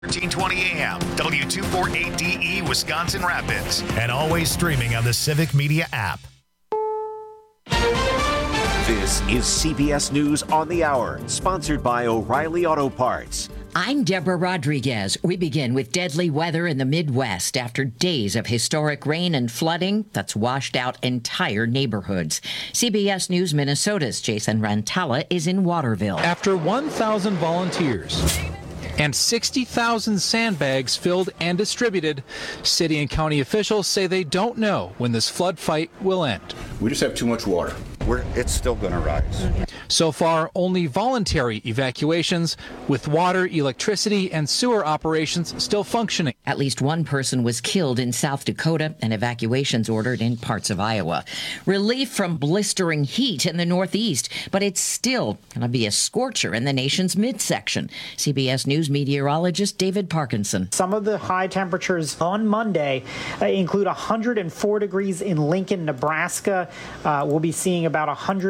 1320 AM, W248DE, Wisconsin Rapids, and always streaming on the Civic Media app. This is CBS News on the Hour, sponsored by O'Reilly Auto Parts. I'm Deborah Rodriguez. We begin with deadly weather in the Midwest after days of historic rain and flooding that's washed out entire neighborhoods. CBS News Minnesota's Jason Rantala is in Waterville. After 1,000 volunteers and 60,000 sandbags filled and distributed, city and county officials say they don't know when this flood fight will end. We just have too much water. It's still going to rise. So far, only voluntary evacuations, with water, electricity, and sewer operations still functioning. At least one person was killed in South Dakota and evacuations ordered in parts of Iowa. Relief from blistering heat in the Northeast, but it's still going to be a scorcher in the nation's midsection. CBS News meteorologist David Parkinson. Some of the high temperatures on Monday include 104 degrees in Lincoln, Nebraska. We'll be seeing about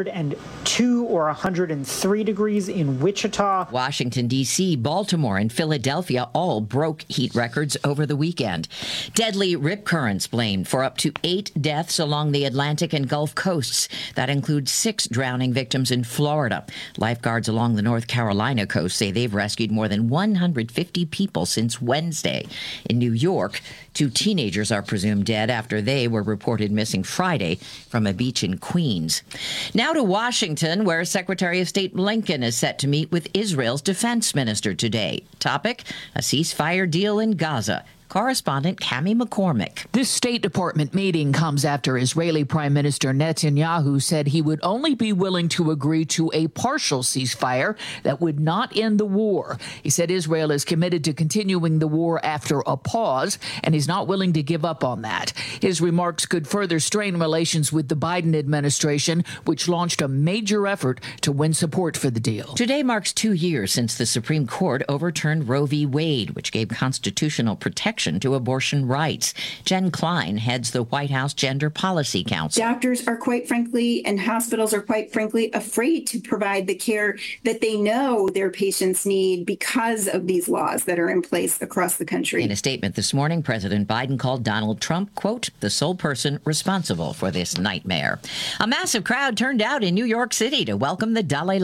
102 or 103 degrees in Wichita. Washington, D.C., Baltimore, and Philadelphia all broke heat records over the weekend. Deadly rip currents blamed for up to 8 deaths along the Atlantic and Gulf coasts. That includes 6 drowning victims in Florida. Lifeguards along the North Carolina coast say they've rescued more than 150 people since Wednesday. In New York, 2 teenagers are presumed dead after they were reported missing Friday from a beach in Queens. Now to Washington, where Secretary of State Blinken is set to meet with Israel's defense minister today. Topic: a ceasefire deal in Gaza. Correspondent Cami McCormick. This State Department meeting comes after Israeli Prime Minister Netanyahu said he would only be willing to agree to a partial ceasefire that would not end the war. He said Israel is committed to continuing the war after a pause, and he's not willing to give up on that. His remarks could further strain relations with the Biden administration, which launched a major effort to win support for the deal. Today marks 2 years since the Supreme Court overturned Roe v. Wade, which gave constitutional protection to abortion rights. Jen Klein heads the White House Gender Policy Council. Doctors are quite frankly, and hospitals are quite frankly, afraid to provide the care that they know their patients need because of these laws that are in place across the country. In a statement this morning, President Biden called Donald Trump, quote, the sole person responsible for this nightmare. A massive crowd turned out in New York City to welcome the Dalai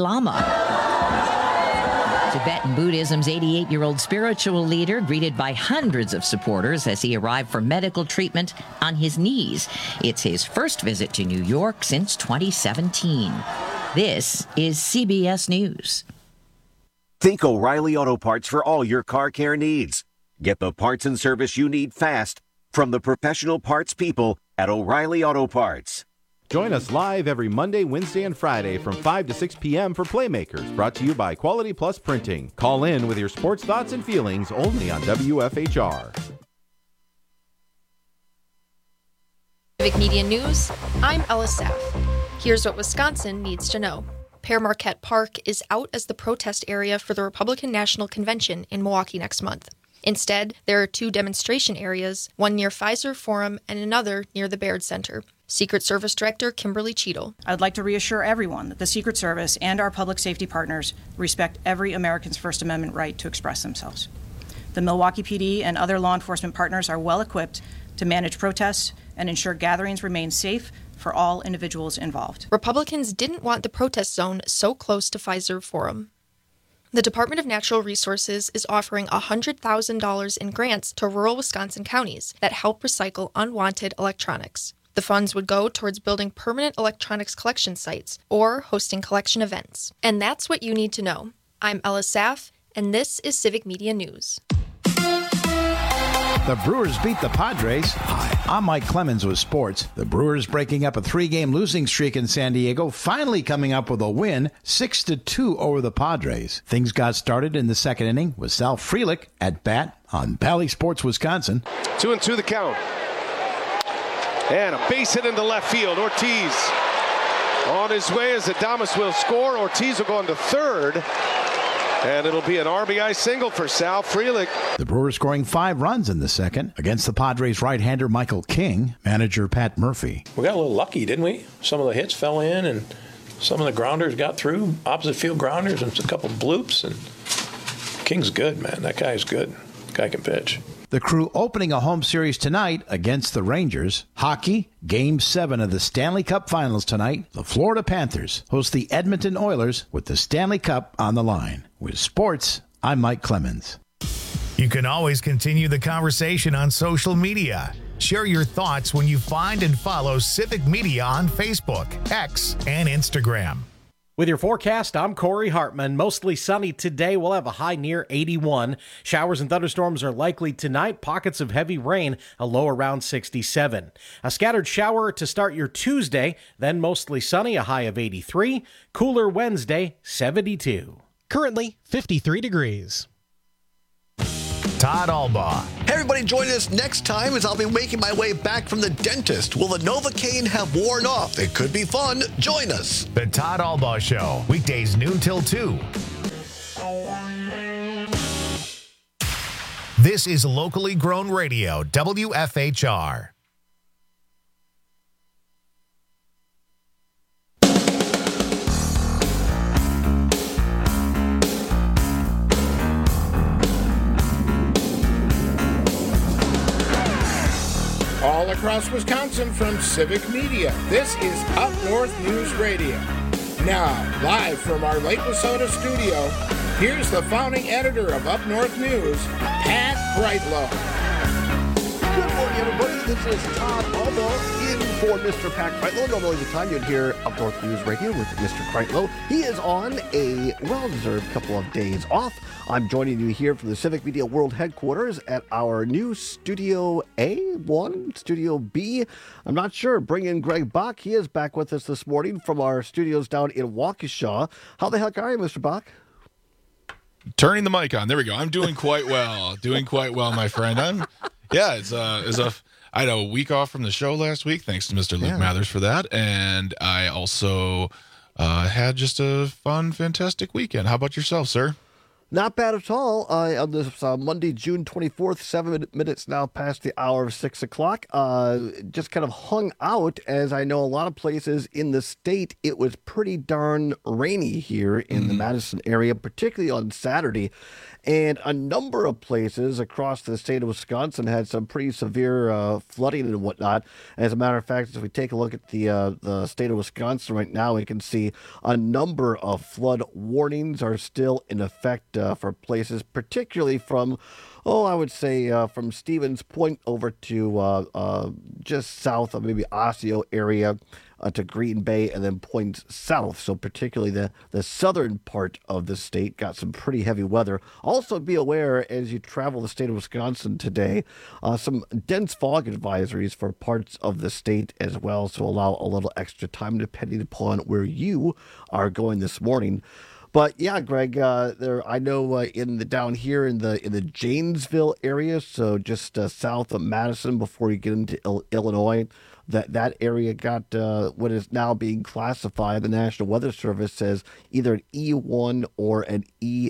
Lama. Tibetan Buddhism's 88-year-old spiritual leader greeted by hundreds of supporters as he arrived for medical treatment on his knees. It's his first visit to New York since 2017. This is CBS News. Think O'Reilly Auto Parts for all your car care needs. Get the parts and service you need fast from the professional parts people at O'Reilly Auto Parts. Join us live every Monday, Wednesday, and Friday from 5 to 6 p.m. for Playmakers, brought to you by Quality Plus Printing. Call in with your sports thoughts and feelings only on WFHR. Civic Media News, I'm Ella Saff. Here's what Wisconsin needs to know. Pere Marquette Park is out as the protest area for the Republican National Convention in Milwaukee next month. Instead, there are 2 demonstration areas, one near Pfizer Forum and another near the Baird Center. Secret Service Director Kimberly Cheadle. I'd like to reassure everyone that the Secret Service and our public safety partners respect every American's First Amendment right to express themselves. The Milwaukee PD and other law enforcement partners are well equipped to manage protests and ensure gatherings remain safe for all individuals involved. Republicans didn't want the protest zone so close to Pfizer Forum. The Department of Natural Resources is offering $100,000 in grants to rural Wisconsin counties that help recycle unwanted electronics. The funds would go towards building permanent electronics collection sites or hosting collection events. And that's what you need to know. I'm Ella Saff, and this is Civic Media News. The Brewers beat the Padres. Hi, I'm Mike Clemens with sports. The Brewers breaking up a 3-game losing streak in San Diego, finally coming up with a win, 6-2 over the Padres. Things got started in the second inning with Sal Frelick at bat on Bally Sports Wisconsin. 2-2 the count. And a base hit into left field. Ortiz on his way as Adames will score. Ortiz will go into third. And it'll be an RBI single for Sal Frelick. The Brewers scoring 5 runs in the second against the Padres right-hander Michael King, manager Pat Murphy. We got a little lucky, didn't we? Some of the hits fell in and some of the grounders got through, opposite field grounders and a couple bloops. And King's good, man. That guy's good. Guy can pitch. The Crew opening a home series tonight against the Rangers. Hockey, Game 7 of the Stanley Cup Finals tonight. The Florida Panthers host the Edmonton Oilers with the Stanley Cup on the line. With sports, I'm Mike Clemens. You can always continue the conversation on social media. Share your thoughts when you find and follow Civic Media on Facebook, X, and Instagram. With your forecast, I'm Corey Hartman. Mostly sunny today. We'll have a high near 81. Showers and thunderstorms are likely tonight. Pockets of heavy rain, a low around 67. A scattered shower to start your Tuesday, then mostly sunny, a high of 83. Cooler Wednesday, 72. Currently 53 degrees. Todd Albaugh. Hey, everybody, join us next time as I'll be making my way back from the dentist. Will the Novocaine have worn off? It could be fun. Join us. The Todd Albaugh Show, weekdays noon till 2. This is locally grown radio, WFHR. All across Wisconsin from Civic Media, this is Up North News Radio. Now, live from our Lake Wissota studio, here's the founding editor of Up North News, Pat Breitlow. Good morning, everybody. This is Todd Albaugh in for Mr. Pat Breitlow. Normally the time you'd hear Up North News Radio with Mr. Breitlow. He is on a well-deserved couple of days off. I'm joining you here from the Civic Media World Headquarters at our new Studio A1, Studio B. I'm not sure. Bring in Greg Bach. He is back with us this morning from our studios down in Waukesha. How the heck are you, Mr. Bach? Turning the mic on. There we go. I'm doing quite well. My friend. I had a week off from the show last week, thanks to Mr. Luke Mathers for that. And I also had just a fun, fantastic weekend. How about yourself, sir? Not bad at all. On this Monday, June 24th, 7 minutes now past the hour of 6 o'clock. Just kind of hung out, as I know a lot of places in the state, it was pretty darn rainy here in the Madison area, particularly on Saturday. And a number of places across the state of Wisconsin had some pretty severe flooding and whatnot. As a matter of fact, if we take a look at the state of Wisconsin right now, we can see a number of flood warnings are still in effect for places, particularly from, I would say from Stevens Point over to just south of maybe Osseo area to Green Bay and then points south. So particularly the southern part of the state got some pretty heavy weather. Also be aware as you travel the state of Wisconsin today, some dense fog advisories for parts of the state as well. So allow a little extra time depending upon where you are going this morning. But yeah, Greg, I know down here in the Janesville area, so just south of Madison before you get into Illinois, that area got what is now being classified. The National Weather Service says either an E1 or an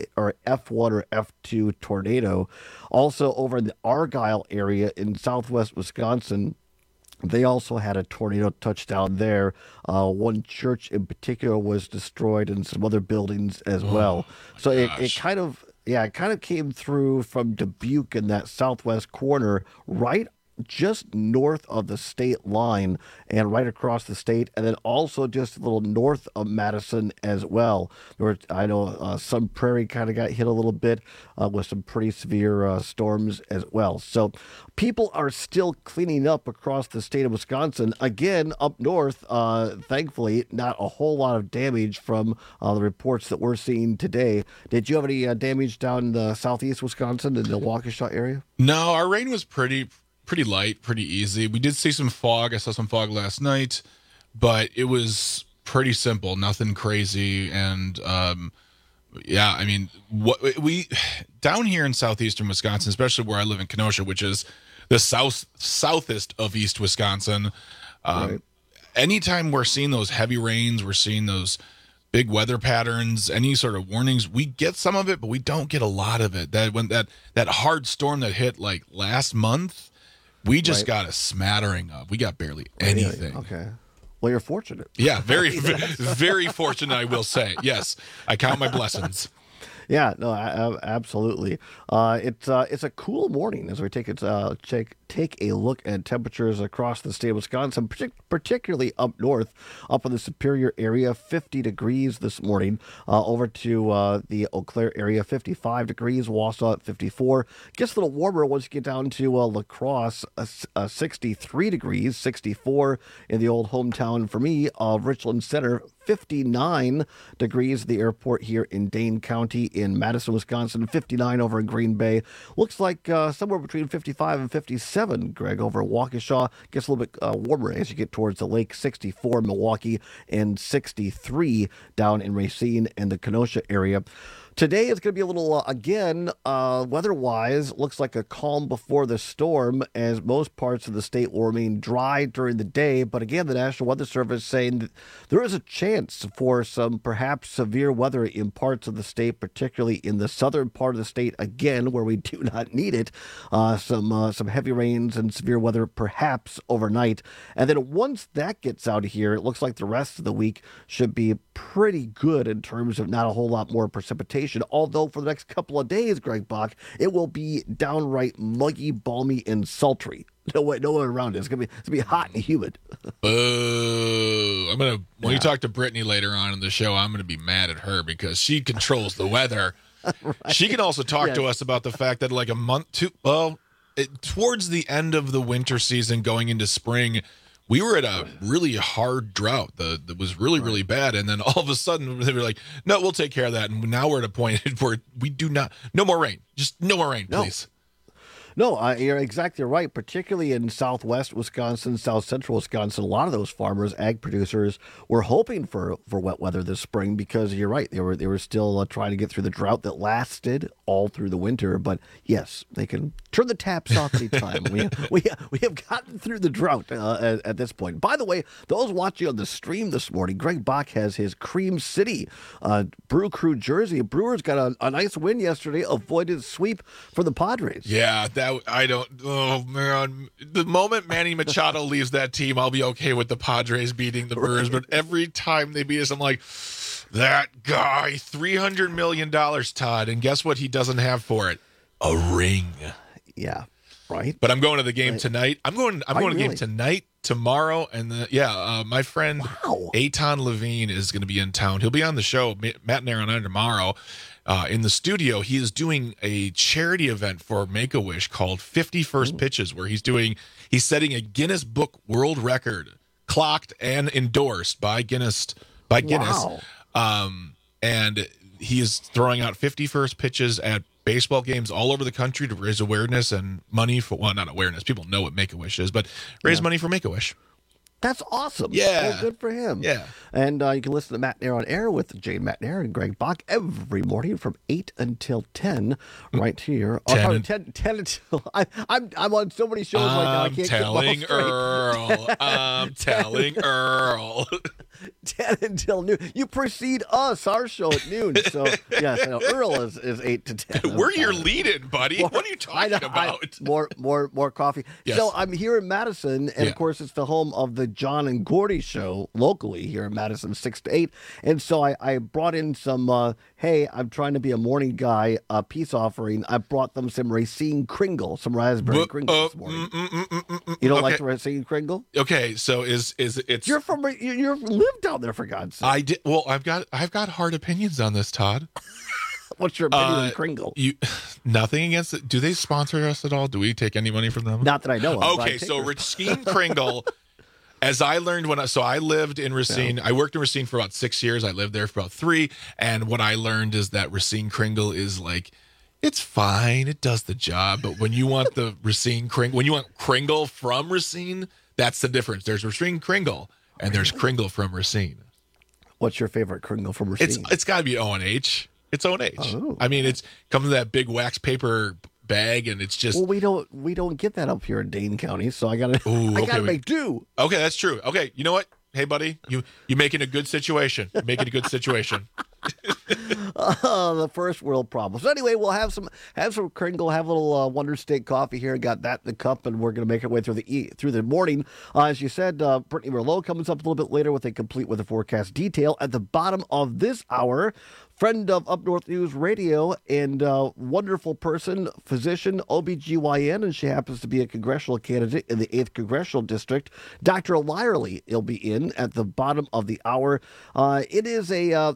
F1 or F2 tornado. Also over in the Argyle area in southwest Wisconsin, they also had a tornado touchdown there. One church in particular was destroyed and some other buildings as well. So it kind of came through from Dubuque in that southwest corner, right just north of the state line and right across the state, and then also just a little north of Madison as well. I know Sun Prairie kind of got hit a little bit with some pretty severe storms as well. So people are still cleaning up across the state of Wisconsin. Again, up north, thankfully, not a whole lot of damage from the reports that we're seeing today. Did you have any damage down in the southeast Wisconsin in the Waukesha area? No, our rain was pretty light, pretty easy. We did see some fog. I saw some fog last night, but it was pretty simple, nothing crazy. And what we down here in southeastern Wisconsin, especially where I live in Kenosha, which is the southest of East Wisconsin. Right. Anytime we're seeing those heavy rains, we're seeing those big weather patterns, any sort of warnings, we get some of it, but we don't get a lot of it. That hard storm that hit like last month, we just got a smattering of. We got barely anything. Okay. Well, you're fortunate. Yeah, very, very fortunate, I will say. Yes, I count my blessings. Yeah, no, absolutely. It's a cool morning as we take a look at temperatures across the state of Wisconsin, particularly up north, up in the Superior area, 50 degrees this morning. Over to the Eau Claire area, 55 degrees. Wausau at 54. Gets a little warmer once you get down to La Crosse, 63 degrees, 64 in the old hometown for me of Richland Center. 59 degrees at the airport here in Dane County in Madison, Wisconsin. 59 over in Green Bay. Looks like somewhere between 55 and 57, Greg, over at Waukesha. Gets a little bit warmer as you get towards the lake. 64 in Milwaukee and 63 down in Racine and the Kenosha area. Today is going to be a little, again, weather-wise, looks like a calm before the storm as most parts of the state will remain dry during the day. But again, the National Weather Service saying that there is a chance for some perhaps severe weather in parts of the state, particularly in the southern part of the state, again, where we do not need it. Some heavy rains and severe weather perhaps overnight. And then once that gets out of here, it looks like the rest of the week should be pretty good in terms of not a whole lot more precipitation. Although for the next couple of days, Greg Bach, it will be downright muggy, balmy, and sultry. No way around it. It's gonna be hot and humid. When you talk to Brittany later on in the show, I'm gonna be mad at her because she controls the weather. Right. She can also talk to us about the fact that like a month towards the end of the winter season, going into spring, we were at a really hard drought that was really, really bad. And then all of a sudden they were like, no, we'll take care of that. And now we're at a point where we do not, no more rain. Just no more rain, please. No, you're exactly right, particularly in southwest Wisconsin, south central Wisconsin. A lot of those farmers, ag producers, were hoping for wet weather this spring because you're right. They were still trying to get through the drought that lasted all through the winter. But yes, they can turn the taps off anytime. we have gotten through the drought at this point. By the way, those watching on the stream this morning, Greg Bach has his Cream City Brew Crew jersey. Brewers got a nice win yesterday, avoided sweep for the Padres. Yeah, oh man, the moment Manny Machado leaves that team, I'll be okay with the Padres beating the Brewers. But every time they beat us, I'm like, that guy, $300 million, Todd. And guess what he doesn't have for it? A ring. Yeah. Right. But I'm going to the game tonight. I'm going to the game tonight, tomorrow, and my friend Eitan Levine is going to be in town. He'll be on the show, Matt and Aaron, tomorrow. In the studio, he is doing a charity event for Make-A-Wish called 50 First Pitches, where he's setting a Guinness Book World Record, clocked and endorsed by Guinness. Wow. And he is throwing out 50 first pitches at baseball games all over the country to raise awareness and money for, well, not awareness. People know what Make-A-Wish is, but raise money for Make-A-Wish. That's awesome. Yeah. Well, good for him. Yeah. And you can listen to Matt Nair on Air with Jane Matt-Nair and Greg Bach every morning from 8 until 10 right here. 10 until... I'm on so many shows right now. I can't telling Earl. I'm telling Earl. 10 until noon. You precede us, our show at noon. So, yes, I know. Earl is 8 to 10. We're your lead-in, buddy. What are you talking about? More coffee. Yes. So I'm here in Madison, and of course, it's the home of the John and Gordy show locally here in Madison, 6 to 8. And so I brought in some, hey, I'm trying to be a morning guy, peace offering. I brought them some Racine Kringle, some raspberry Kringle this morning. You don't like the Racine Kringle? Okay, so it's you're lived down there, for God's sake. I did. Well, I've got hard opinions on this, Todd. What's your opinion on Kringle? Nothing against it. Do they sponsor us at all? Do we take any money from them? Not that I know of. Okay, so Racine Kringle. As I learned I lived in Racine. I worked in Racine for about 6 years. I lived there for about 3. And what I learned is that Racine Kringle is like, it's fine. It does the job. But when you want the Racine Kringle, when you want Kringle from Racine, that's the difference. There's Racine Kringle and there's Kringle from Racine. What's your favorite Kringle from Racine? It's got to be O&H. It's O&H. Oh. I mean, it comes in that big wax paper bag, and it's just... Well, we don't get that up here in Dane County, so I gotta make do. Okay, that's true. Okay, you know what? Hey, buddy, you making a good situation. You're making a good situation. The first world problems. So anyway, we'll have some Kringle, have a little Wonder State coffee here. Got that in the cup, and we're going to make our way through the morning. As you said, Brittany Merlot comes up a little bit later with a complete weather forecast detail. At the bottom of this hour, friend of Up North News Radio and wonderful person, physician, OBGYN, and she happens to be a congressional candidate in the 8th Congressional District, Dr. Lyerly. Will be in at the bottom of the hour. It is a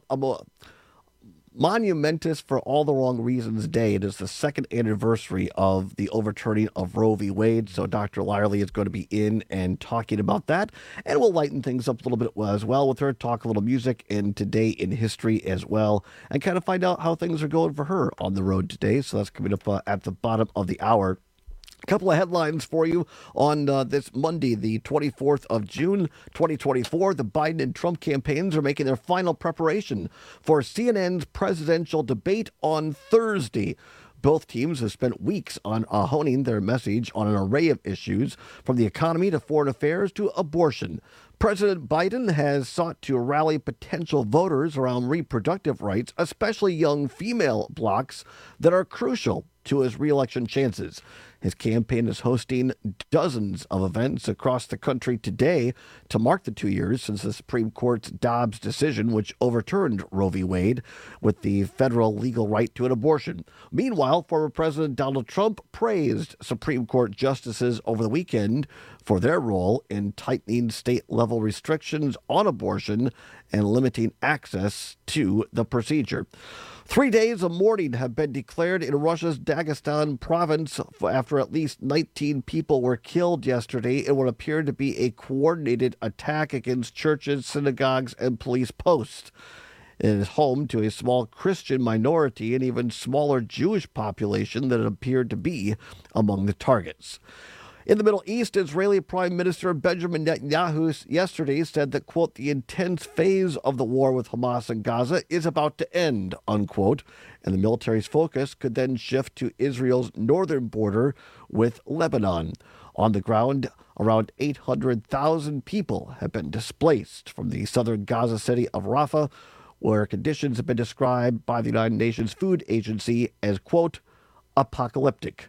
monumentous for all the wrong reasons day. It is the second anniversary of the overturning of Roe v. Wade. So Dr. Lyerly is going to be in and talking about that. And we'll lighten things up a little bit as well with her, talk a little music and today in history as well, and kind of find out how things are going for her on the road today. So that's coming up at the bottom of the hour. A couple of headlines for you on this Monday, the 24th of June, 2024. The Biden and Trump campaigns are making their final preparation for CNN's presidential debate on Thursday. Both teams have spent weeks on honing their message on an array of issues, from the economy to foreign affairs to abortion. President Biden has sought to rally potential voters around reproductive rights, especially young female blocs that are crucial to his re-election chances. His campaign is hosting dozens of events across the country today to mark the 2 years since the Supreme Court's Dobbs decision, which overturned Roe v. Wade with the federal legal right to an abortion. Meanwhile, former President Donald Trump praised Supreme Court justices over the weekend for their role in tightening state-level restrictions on abortion and limiting access to the procedure. 3 days of mourning have been declared in Russia's Dagestan province after at least 19 people were killed yesterday in what appeared to be a coordinated attack against churches, synagogues, and police posts. It is home to a small Christian minority and even smaller Jewish population that appeared to be among the targets. In the Middle East, Israeli Prime Minister Benjamin Netanyahu yesterday said that, quote, the intense phase of the war with Hamas in Gaza is about to end, unquote, and the military's focus could then shift to Israel's northern border with Lebanon. On the ground, around 800,000 people have been displaced from the southern Gaza city of Rafah, where conditions have been described by the United Nations Food Agency as, quote, apocalyptic.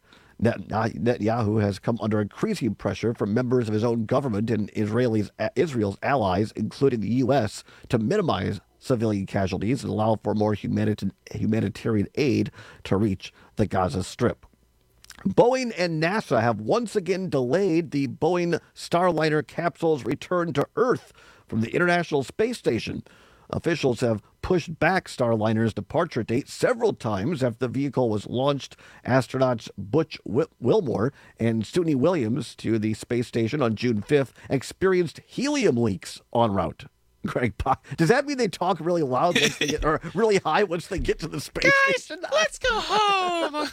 Netanyahu has come under increasing pressure from members of his own government and Israel's allies, including the U.S., to minimize civilian casualties and allow for more humanitarian aid to reach the Gaza Strip. Boeing and NASA have once again delayed the Boeing Starliner capsule's return to Earth from the International Space Station. Officials have pushed back Starliner's departure date several times after the vehicle was launched. Astronauts Butch Wilmore and Suni Williams to the space station on June 5th experienced helium leaks en route. Greg, does that mean they talk really loud once they get, or really high once they get to the space station? Let's go home.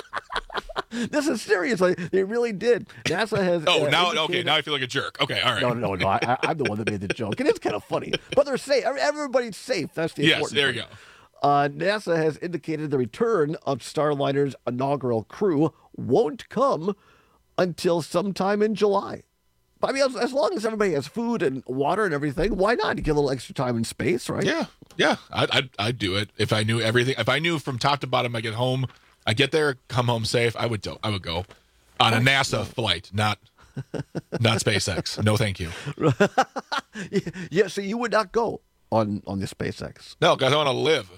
This is serious. They really did. NASA has. Now I feel like a jerk. Okay, all right. No. I'm the one that made the joke, and it's kind of funny. But they're safe. Everybody's safe. That's the important there you go. NASA has indicated the return of Starliner's inaugural crew won't come until sometime in July. I mean, as long as everybody has food and water and everything, why not get a little extra time in space, right? Yeah. I'd do it if I knew everything. If I knew from top to bottom, I get there, come home safe. I would go on a NASA flight, not SpaceX. No, thank you. Yeah, so you would not go on the SpaceX. No, because I want to live.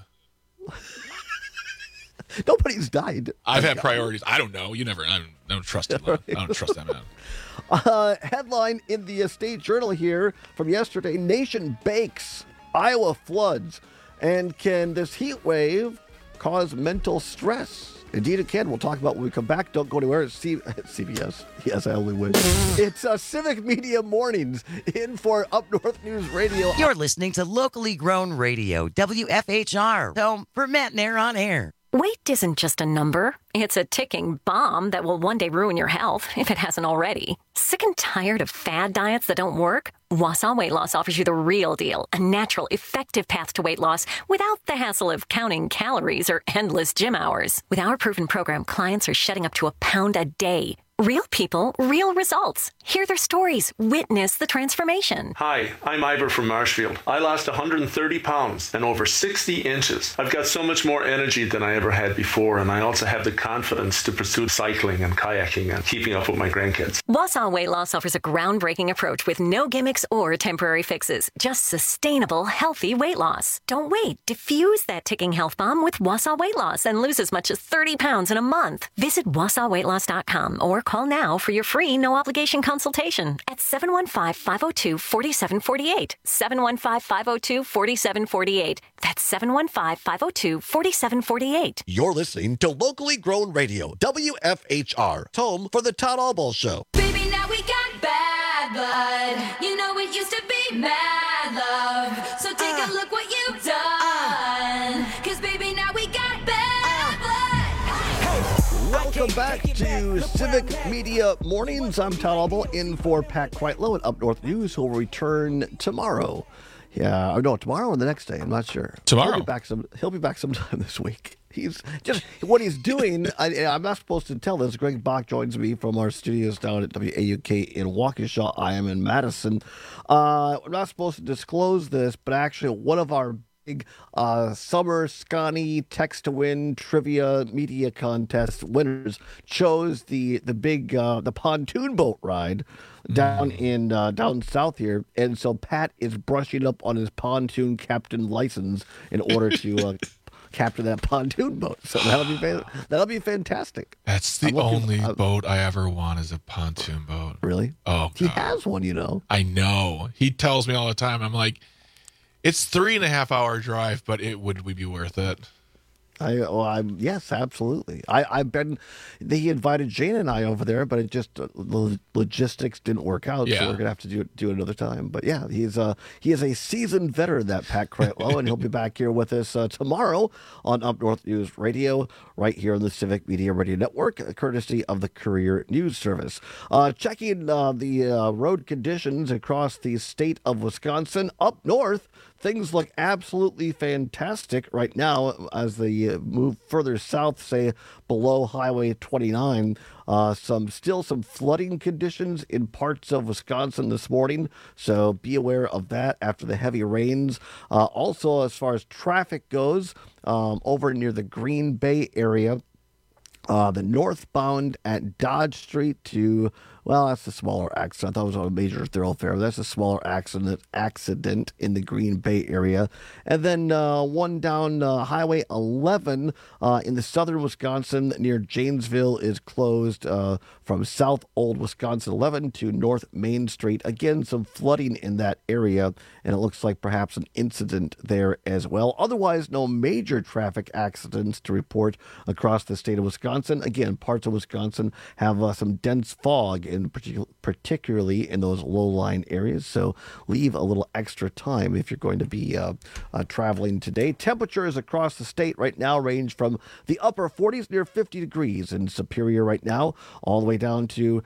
Nobody's died. I've had priorities. I don't know. I don't trust him. I don't trust that man. Headline in the State Journal here from yesterday: Nation bakes, Iowa floods, and can this heat wave cause mental stress? Indeed it can. We'll talk about when we come back. Don't go anywhere. It's CBS. Yes, I only wish. It's Civic Media Mornings in for Up North News Radio. You're listening to locally grown radio, WFHR. Home for Matt and Air on Air. Weight isn't just a number. It's a ticking bomb that will one day ruin your health, if it hasn't already. Sick and tired of fad diets that don't work? Wausau Weight Loss offers you the real deal, a natural, effective path to weight loss without the hassle of counting calories or endless gym hours. With our proven program, clients are shedding up to a pound a day. Real people, real results. Hear their stories. Witness the transformation. Hi, I'm Ivor from Marshfield. I lost 130 pounds and over 60 inches. I've got so much more energy than I ever had before, and I also have the confidence to pursue cycling and kayaking and keeping up with my grandkids. Wausau Weight Loss offers a groundbreaking approach with no gimmicks or temporary fixes. Just sustainable, healthy weight loss. Don't wait. Diffuse that ticking health bomb with Wausau Weight Loss and lose as much as 30 pounds in a month. Visit WausauWeightLoss.com or call now for your free no-obligation consultation at 715-502-4748. 715-502-4748. That's 715-502-4748. You're listening to locally grown radio, WFHR. It's home for the Todd Albaugh Show. Baby, now we got bad blood. You know it used to be mad love. So take a look what you've done. Cause baby, now we got bad blood. Welcome back to Civic Media Mornings. I'm Todd Albaugh in for Pat Quitlow at Up North News, who will return tomorrow. Yeah, or no, tomorrow or the next day. I'm not sure. Tomorrow. He'll be back sometime this week. He's just what he's doing. I'm not supposed to tell this. Greg Bach joins me from our studios down at WAUK in Waukesha. I am in Madison. I'm not supposed to disclose this, but actually, one of our big summer Scotty Text to Win trivia media contest winners chose the big the pontoon boat ride down down south here, and so Pat is brushing up on his pontoon captain license in order to capture that pontoon boat. So that'll be fantastic. That's the only boat I ever want is a pontoon boat. Really? Oh, God. He has one, you know. I know. He tells me all the time. I'm like, it's 3.5 hour drive, but would we be worth it? Yes, absolutely. He invited Jane and I over there, but it just the logistics didn't work out, so we're gonna have to do it another time. But yeah, he is a seasoned veteran, that Pat Quitlow, and he'll be back here with us tomorrow on Up North News Radio, right here on the Civic Media Radio Network, courtesy of the Courier News Service. Checking the road conditions across the state of Wisconsin. Up north, things look absolutely fantastic right now as they move further south, say below Highway 29. Some flooding conditions in parts of Wisconsin this morning, so be aware of that after the heavy rains. Also, as far as traffic goes, over near the Green Bay area, the northbound at Dodge Street to, well, that's a smaller accident. I thought it was on a major thoroughfare. That's a smaller accident in the Green Bay area. And then one down Highway 11 in the southern Wisconsin near Janesville is closed from South Old Wisconsin 11 to North Main Street. Again, some flooding in that area, and it looks like perhaps an incident there as well. Otherwise, no major traffic accidents to report across the state of Wisconsin. Again, parts of Wisconsin have some dense fog, particularly in those low-lying areas, so leave a little extra time if you're going to be traveling today. Temperatures across the state right now range from the upper 40s near 50 degrees in Superior right now, all the way down to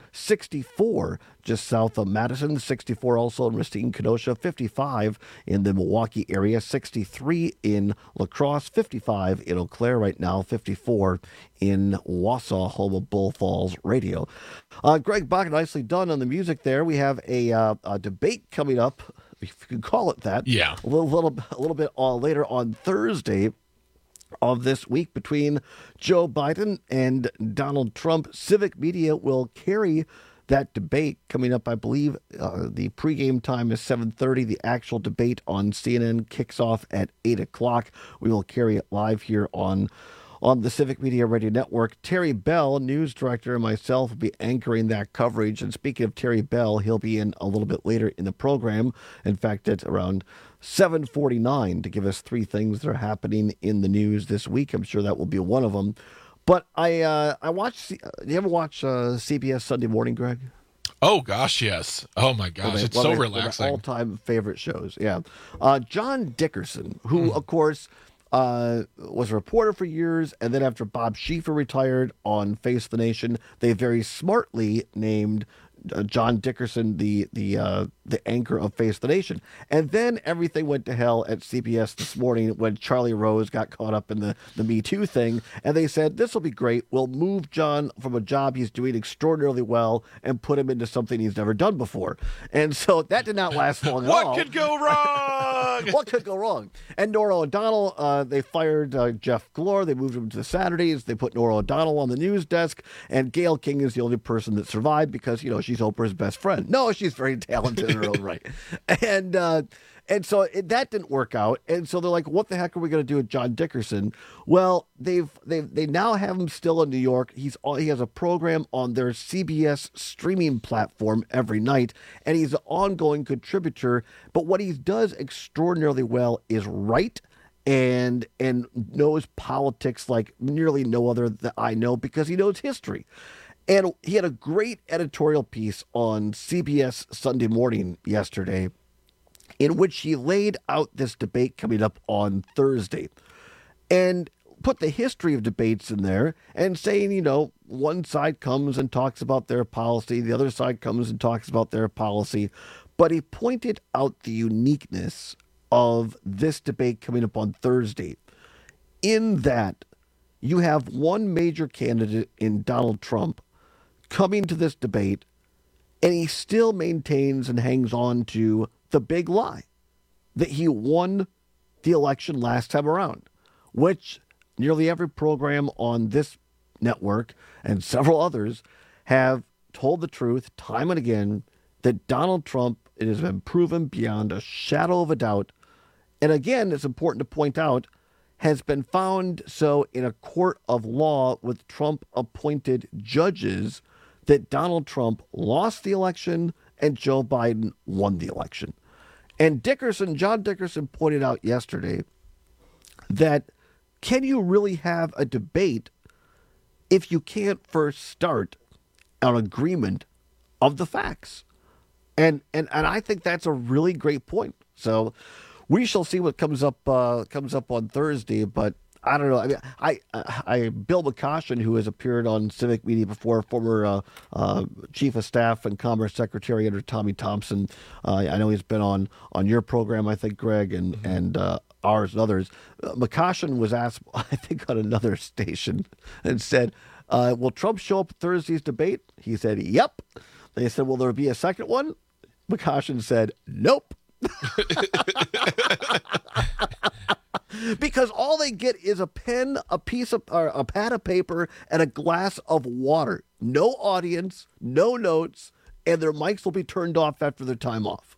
64 just south of Madison, 64 also in Racine, Kenosha, 55 in the Milwaukee area, 63 in La Crosse, 55 in Eau Claire right now, 54 in Wausau, home of Bull Falls Radio. Greg Bach, nicely done on the music there. We have a debate coming up, if you can call it that. Yeah. A little bit later on Thursday of this week between Joe Biden and Donald Trump. Civic Media will carry that debate coming up. I believe the pregame time is 7:30. The actual debate on CNN kicks off at 8 o'clock. We will carry it live here on the Civic Media Radio Network. Terry Bell, news director, and myself will be anchoring that coverage. And speaking of Terry Bell, he'll be in a little bit later in the program. In fact, at around 7:49 to give us three things that are happening in the news this week. I'm sure that will be one of them. But I watched. Do you ever watch CBS Sunday Morning, Greg? Oh gosh, yes. Oh my gosh, it's so relaxing. All-time favorite shows. Yeah, John Dickerson, who of course was a reporter for years, and then after Bob Schieffer retired on Face the Nation, they very smartly named John Dickerson, the anchor of Face the Nation. And then everything went to hell at CBS this morning when Charlie Rose got caught up in the Me Too thing. And they said, this will be great. We'll move John from a job he's doing extraordinarily well and put him into something he's never done before. And so that did not last long at all. What could go wrong? What could go wrong? And Norah O'Donnell, they fired Jeff Glor. They moved him to the Saturdays. They put Norah O'Donnell on the news desk. And Gayle King is the only person that survived because, she's Oprah's best friend. No, she's very talented in her own right. And so that didn't work out. And so they're like, what the heck are we going to do with John Dickerson? Well, they now have him still in New York. He has a program on their CBS streaming platform every night, and he's an ongoing contributor. But what he does extraordinarily well is write and knows politics like nearly no other that I know because he knows history. And he had a great editorial piece on CBS Sunday Morning yesterday in which he laid out this debate coming up on Thursday and put the history of debates in there and saying, one side comes and talks about their policy, the other side comes and talks about their policy. But he pointed out the uniqueness of this debate coming up on Thursday in that you have one major candidate in Donald Trump coming to this debate, and he still maintains and hangs on to the big lie that he won the election last time around, which nearly every program on this network and several others have told the truth time and again that Donald Trump, it has been proven beyond a shadow of a doubt, and again, it's important to point out, has been found so in a court of law with Trump-appointed judges that Donald Trump lost the election and Joe Biden won the election. And John Dickerson pointed out yesterday that can you really have a debate if you can't first start an agreement of the facts? And I think that's a really great point. So we shall see what comes up on Thursday, but I don't know. I mean, Bill McCoshen, who has appeared on Civic Media before, former Chief of Staff and Commerce Secretary under Tommy Thompson. I know he's been on your program, I think, Greg, and ours and others. McCoshen was asked, I think, on another station and said, will Trump show up at Thursday's debate? He said, yep. They said, will there be a second one? McCoshen said, nope. Because all they get is a pen, a pad of paper, and a glass of water. No audience, no notes, and their mics will be turned off after their time off.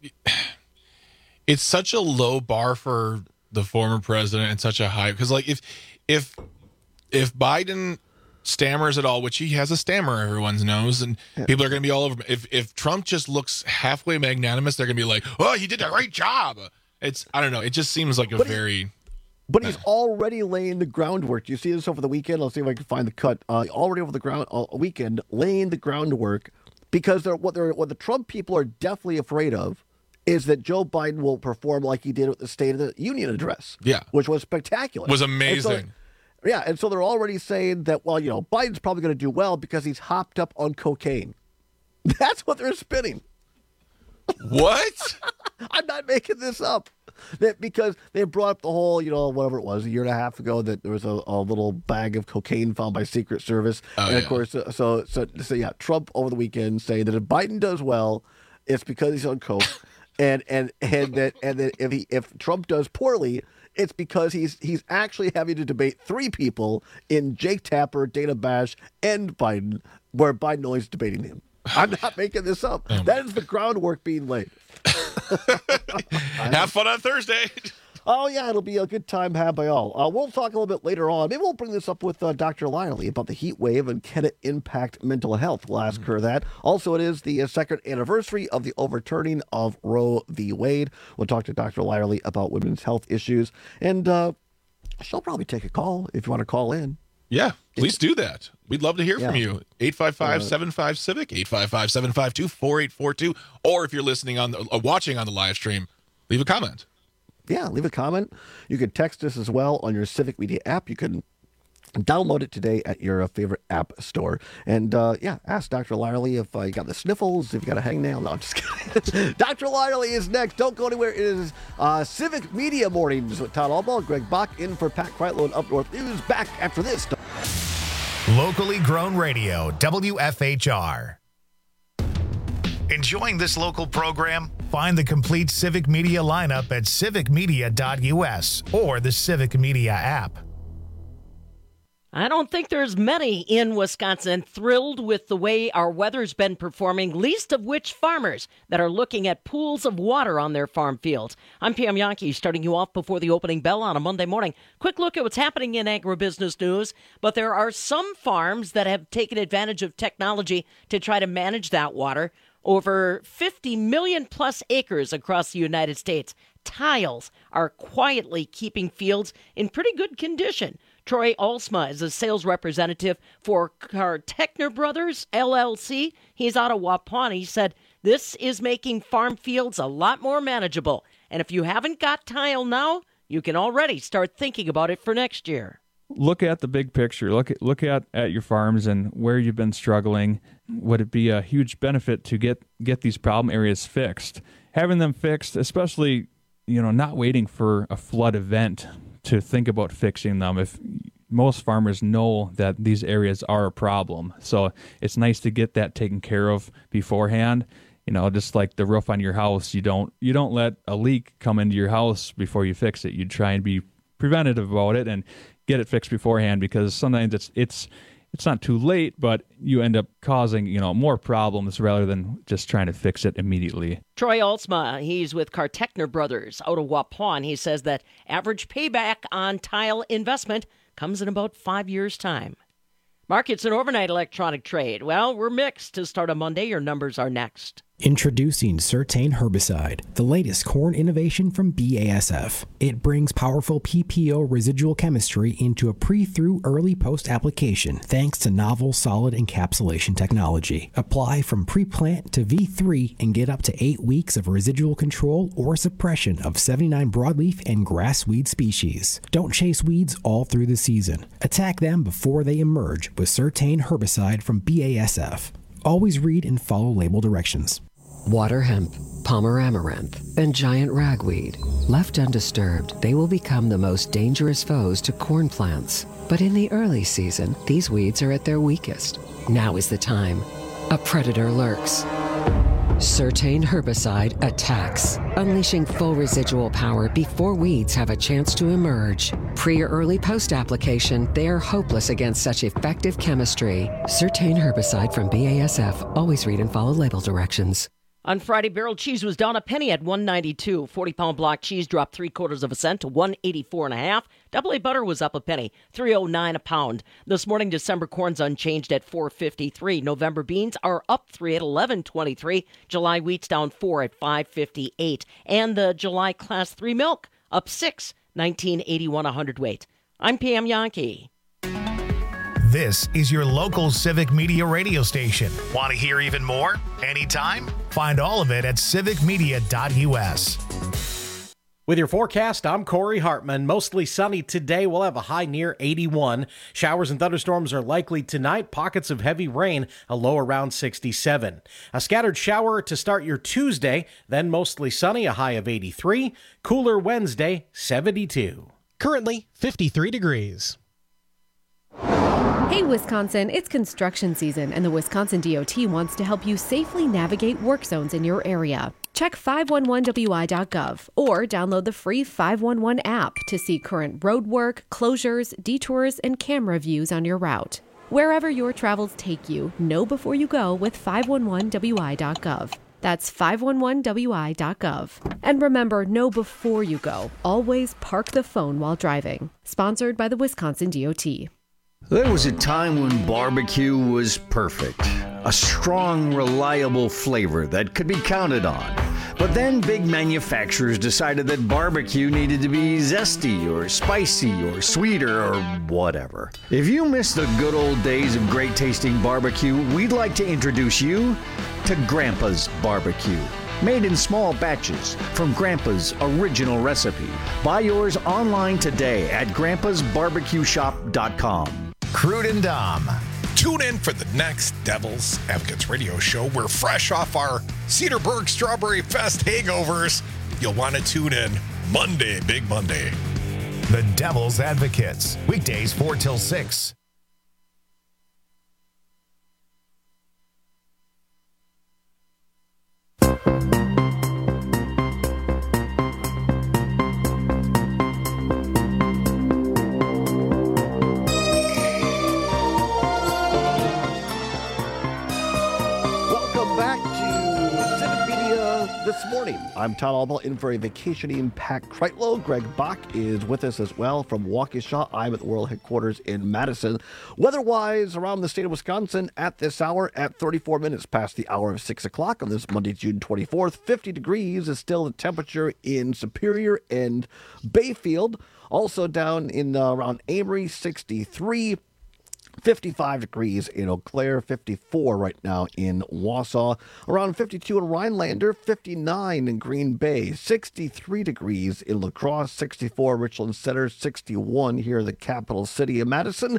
It's such a low bar for the former president and such a high, because like if Biden stammers at all, which he has a stammer, everyone knows, and people are going to be all over him. If Trump just looks halfway magnanimous, they're going to be like, oh, he did a great job. I don't know. It just seems like But he's already laying the groundwork. You see this over the weekend? I'll see if I can find the cut. Already over the weekend, laying the groundwork, because what the Trump people are definitely afraid of is that Joe Biden will perform like he did with the State of the Union address. Yeah, which was spectacular. Was amazing. And so they're already saying that, well, Biden's probably going to do well because he's hopped up on cocaine. That's what they're spinning. What? I'm not making this up. Because they brought up the whole, whatever it was, a year and a half ago, that there was a little bag of cocaine found by Secret Service. Of course, so Trump over the weekend saying that if Biden does well, it's because he's on coke, and that if Trump does poorly, it's because he's actually having to debate three people in Jake Tapper, Dana Bash, and Biden, where Biden always debating him. I'm not making this up. That is the groundwork being laid. Have fun on Thursday. Oh, yeah, it'll be a good time had by all. We'll talk a little bit later on. Maybe we'll bring this up with Dr. Lyerly about the heat wave and can it impact mental health. We'll ask her that. Also, it is the second anniversary of the overturning of Roe v. Wade. We'll talk to Dr. Lyerly about women's health issues. And she'll probably take a call if you want to call in. Yeah, please do that. We'd love to hear from you. 855-75-CIVIC, 855-752-4842. Or if you're listening watching on the live stream, leave a comment. Yeah, leave a comment. You can text us as well on your Civic Media app. You can Download it today at your favorite app store. And ask Dr. Lyerly if you got the sniffles, if you got a hangnail. No, I'm just kidding. Dr. Lyerly is next. Don't go anywhere. It is Civic Media Mornings with Todd Albaugh, Greg Bach in for Pat Kreitlow and Up North News. Back after this. Locally grown radio, WFHR. Enjoying this local program? Find the complete Civic Media lineup at civicmedia.us or the Civic Media app. I don't think there's many in Wisconsin thrilled with the way our weather's been performing, least of which farmers that are looking at pools of water on their farm fields. I'm Pam Yankee, starting you off before the opening bell on a Monday morning. Quick look at what's happening in agribusiness news, but there are some farms that have taken advantage of technology to try to manage that water. Over 50 million plus acres across the United States. Tiles are quietly keeping fields in pretty good condition. Troy Alsma is a sales representative for Kartechner Brothers, LLC. He's out of Waupun. He said, this is making farm fields a lot more manageable. And if you haven't got tile now, you can already start thinking about it for next year. Look at the big picture. Look at your farms and where you've been struggling. Would it be a huge benefit to get these problem areas fixed? Having them fixed, especially, not waiting for a flood event to think about fixing them. If most farmers know that these areas are a problem, so it's nice to get that taken care of beforehand. Just like the roof on your house, you don't let a leak come into your house before you fix it. You try and be preventative about it and get it fixed beforehand, because sometimes it's not too late, but you end up causing, more problems rather than just trying to fix it immediately. Troy Alsma, he's with Kartechner Brothers out of Waupun. He says that average payback on tile investment comes in about 5 years' time. Markets and overnight electronic trade. Well, we're mixed to start a Monday. Your numbers are next. Introducing Certain Herbicide, the latest corn innovation from BASF. It brings powerful PPO residual chemistry into a pre-through early post application thanks to novel solid encapsulation technology. Apply from pre-plant to V3 and get up to 8 weeks of residual control or suppression of 79 broadleaf and grass weed species. Don't chase weeds all through the season. Attack them before they emerge with Certain Herbicide from BASF. Always read and follow label directions. Water hemp, Palmer amaranth, and giant ragweed. Left undisturbed, they will become the most dangerous foes to corn plants. But in the early season, these weeds are at their weakest. Now is the time. A predator lurks. Certain Herbicide attacks, unleashing full residual power before weeds have a chance to emerge. Pre or early post application, they are hopeless against such effective chemistry. Certain Herbicide from BASF. Always read and follow label directions. On Friday, barrel cheese was down a penny at $1.92. 40-pound block cheese dropped 3/4 cent to $1.84.5. Double A butter was up a penny, $3.09 a pound. This morning, December corn's unchanged at $4.53. November beans are up 3 at $11.23. July wheat's down 4 at $5.58. And the July Class 3 milk up 6, $19.81 a hundredweight. I'm Pam Yankee. This is your local Civic Media radio station. Want to hear even more? Anytime? Find all of it at civicmedia.us. With your forecast, I'm Corey Hartman. Mostly sunny today. We'll have a high near 81. Showers and thunderstorms are likely tonight. Pockets of heavy rain, a low around 67. A scattered shower to start your Tuesday, then mostly sunny, a high of 83. Cooler Wednesday, 72. Currently 53 degrees. Hey Wisconsin, it's construction season and the Wisconsin DOT wants to help you safely navigate work zones in your area. Check 511wi.gov or download the free 511 app to see current road work, closures, detours, and camera views on your route. Wherever your travels take you, know before you go with 511wi.gov. That's 511wi.gov. And remember, know before you go. Always park the phone while driving. Sponsored by the Wisconsin DOT. There was a time when barbecue was perfect. A strong, reliable flavor that could be counted on. But then big manufacturers decided that barbecue needed to be zesty or spicy or sweeter or whatever. If you miss the good old days of great tasting barbecue, we'd like to introduce you to Grandpa's Barbecue. Made in small batches from Grandpa's original recipe. Buy yours online today at grandpasbarbecueshop.com. Crude and Dom. Tune in for the next Devil's Advocates radio show. We're fresh off our Cedarburg Strawberry Fest hangovers. You'll want to tune in Monday, Big Monday. The Devil's Advocates, weekdays 4 till 6. This morning, I'm Todd Albaugh in for a vacationing Pat Kreitlow. Greg Bach is with us as well from Waukesha. I'm at the World Headquarters in Madison. Weather-wise, around the state of Wisconsin at this hour at 34 minutes past the hour of 6 o'clock on this Monday, June 24th. 50 degrees is still the temperature in Superior and Bayfield. Also down in around Amory, 63. 55 degrees in Eau Claire, 54 right now in Wausau, around 52 in Rhinelander, 59 in Green Bay, 63 degrees in La Crosse, 64 Richland Center, 61 here in the capital city of Madison,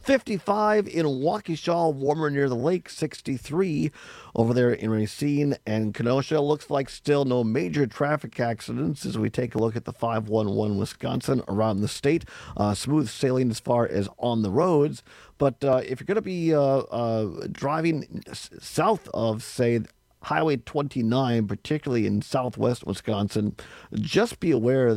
55 in Waukesha, warmer near the lake, 63 over there in Racine and Kenosha. Looks like still no major traffic accidents as we take a look at the 511 Wisconsin around the state. Smooth sailing as far as on the roads. But if you're going to be driving south of, say, Highway 29, particularly in southwest Wisconsin, just be aware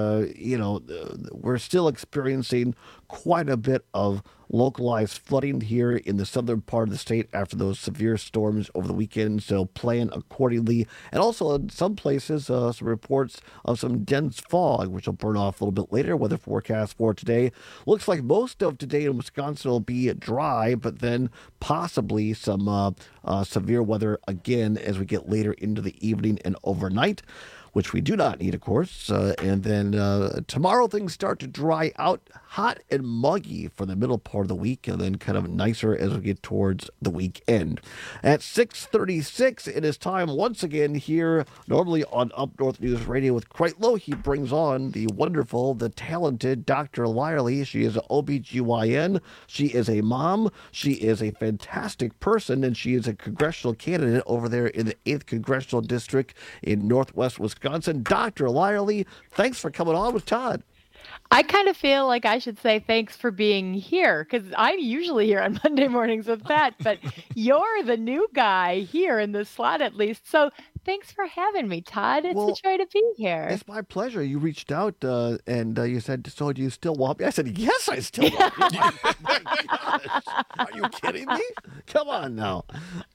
that, we're still experiencing quite a bit of localized flooding here in the southern part of the state after those severe storms over the weekend, so plan accordingly. And also in some places, some reports of some dense fog, which will burn off a little bit later. Weather forecast for today looks like most of today in Wisconsin will be dry, but then possibly some severe weather again as we get later into the evening and overnight, which we do not need, of course. And then tomorrow things start to dry out, hot and muggy for the middle part of the week, and then kind of nicer as we get towards the weekend. At 6:36, it is time once again here, normally on Up North News Radio with Kreitlow. He brings on the wonderful, the talented Dr. Lyerly. She is an OBGYN. She is a mom. She is a fantastic person, and she is a congressional candidate over there in the 8th Congressional District in Northwest Wisconsin. Dr. Lyerly, thanks for coming on with Todd. I kind of feel like I should say thanks for being here, because I'm usually here on Monday mornings with Pat, but you're the new guy here in this slot at least. So thanks for having me, Todd. It's a joy to be here. It's my pleasure. You reached out and you said, so do you still want me? I said, yes, I still want you. Oh my gosh. Are you kidding me? Come on now.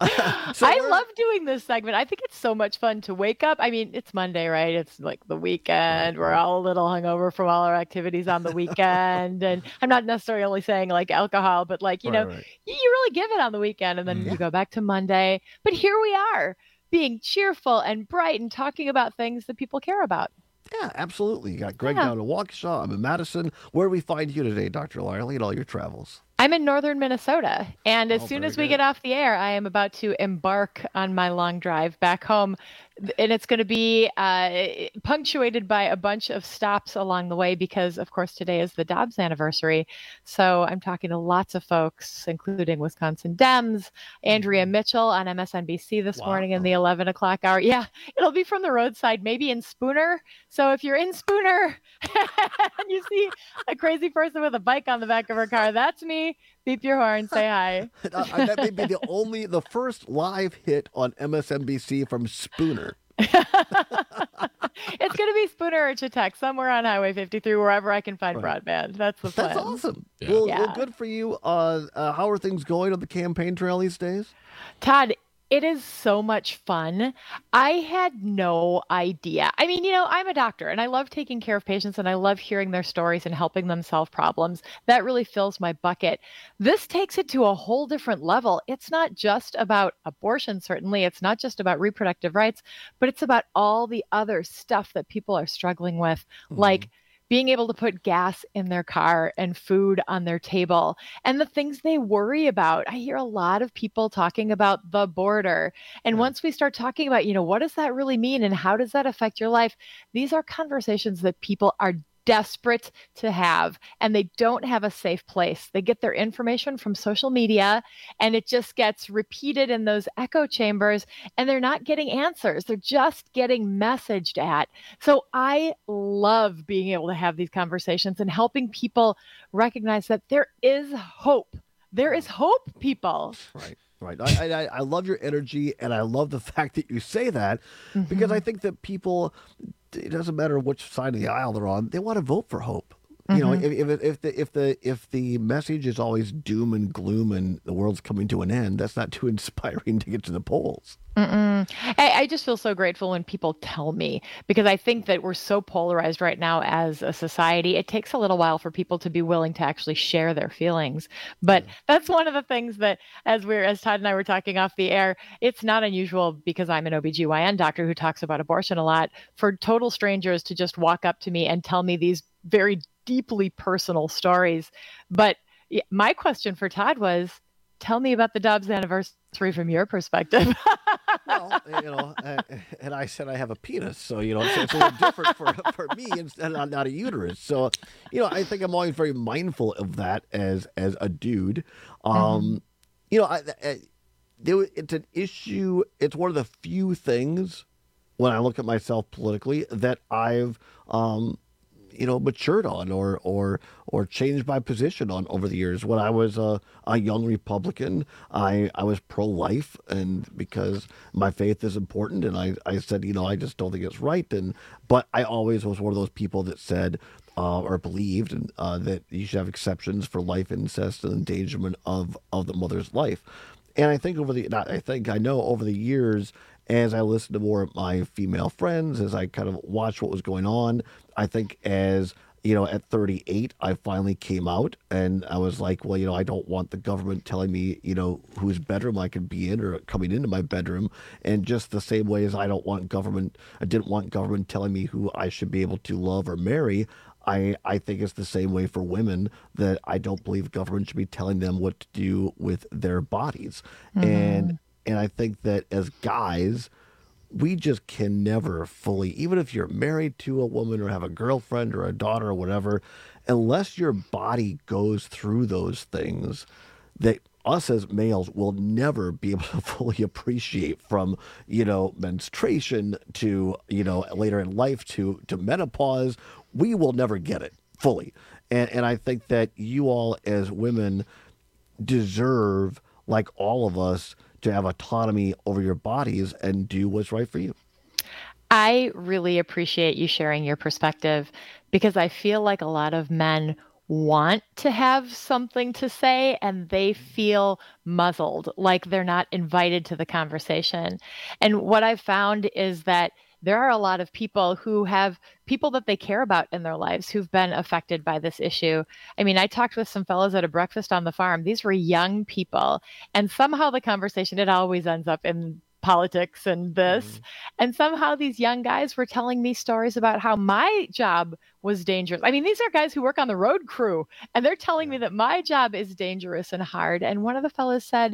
I love doing this segment. I think it's so much fun to wake up. I mean, it's Monday, right? It's like the weekend. We're all a little hungover from all our activities on the weekend. And I'm not necessarily saying like alcohol, but like, you really give it on the weekend and then you go back to Monday. But here we are, being cheerful and bright and talking about things that people care about. Yeah, absolutely. You got Greg down in Waukesha. I'm in Madison. Where do we find you today, Dr. Lyerly, and all your travels? I'm in northern Minnesota, and as soon as we get off the air, I am about to embark on my long drive back home, and it's going to be punctuated by a bunch of stops along the way because, of course, today is the Dobbs anniversary. So I'm talking to lots of folks, including Wisconsin Dems, Andrea Mitchell on MSNBC this morning in the 11 o'clock hour. Yeah, it'll be from the roadside, maybe in Spooner. So if you're in Spooner and you see a crazy person with a bike on the back of her car, that's me. Beep your horn, say hi. That may be the first live hit on MSNBC from Spooner. It's going to be Spooner or Chautauqua, somewhere on Highway 53, wherever I can find broadband. That's the plan. That's awesome. Yeah. Well, good for you. How are things going on the campaign trail these days? Todd, it is so much fun. I had no idea. I mean, I'm a doctor and I love taking care of patients and I love hearing their stories and helping them solve problems. That really fills my bucket. This takes it to a whole different level. It's not just about abortion, certainly. It's not just about reproductive rights, but it's about all the other stuff that people are struggling with, like being able to put gas in their car and food on their table and the things they worry about. I hear a lot of people talking about the border. And once we start talking about, what does that really mean and how does that affect your life? These are conversations that people are desperate to have, and they don't have a safe place. They get their information from social media, and it just gets repeated in those echo chambers, and they're not getting answers. They're just getting messaged at. So I love being able to have these conversations and helping people recognize that there is hope. There is hope, people. Right. I love your energy, and I love the fact that you say that, because I think that people, it doesn't matter which side of the aisle they're on, they want to vote for hope. You know, if the message is always doom and gloom and the world's coming to an end, that's not too inspiring to get to the polls. I just feel so grateful when people tell me, because I think that we're so polarized right now as a society. It takes a little while for people to be willing to actually share their feelings. But that's one of the things that, as Todd and I were talking off the air, it's not unusual, because I'm an OBGYN doctor who talks about abortion a lot, for total strangers to just walk up to me and tell me these very deeply personal stories. But my question for Todd was, tell me about the Dobbs anniversary from your perspective. Well, and I said I have a penis, so it's a little different for me, and not a uterus. So, I think I'm always very mindful of that as a dude. It's an issue. It's one of the few things when I look at myself politically that I've matured on or changed my position on over the years. When I was a young Republican, I was pro-life, and because my faith is important, and I said, I just don't think it's right. But I always was one of those people that said or believed that you should have exceptions for life, incest, and endangerment of the mother's life. And I think over the years, as I listened to more of my female friends, as I kind of watched what was going on, I think at 38, I finally came out, and I was like, well, I don't want the government telling me, whose bedroom I can be in or coming into my bedroom. And just the same way as I didn't want government telling me who I should be able to love or marry, I think it's the same way for women, that I don't believe government should be telling them what to do with their bodies. And I think that as guys, we just can never fully, even if you're married to a woman or have a girlfriend or a daughter or whatever, unless your body goes through those things, that us as males will never be able to fully appreciate, from, menstruation to, later in life to menopause. We will never get it fully. And I think that you all as women deserve, like all of us, to have autonomy over your bodies and do what's right for you. I really appreciate you sharing your perspective, because I feel like a lot of men want to have something to say and they feel muzzled, like they're not invited to the conversation. And what I've found is that there are a lot of people who have people that they care about in their lives who've been affected by this issue. I mean, I talked with some fellows at a breakfast on the farm. These were young people, and somehow the conversation, it always ends up in politics and this. And somehow these young guys were telling me stories about how my job was dangerous. I mean, these are guys who work on the road crew, and they're telling me that my job is dangerous and hard. And one of the fellows said,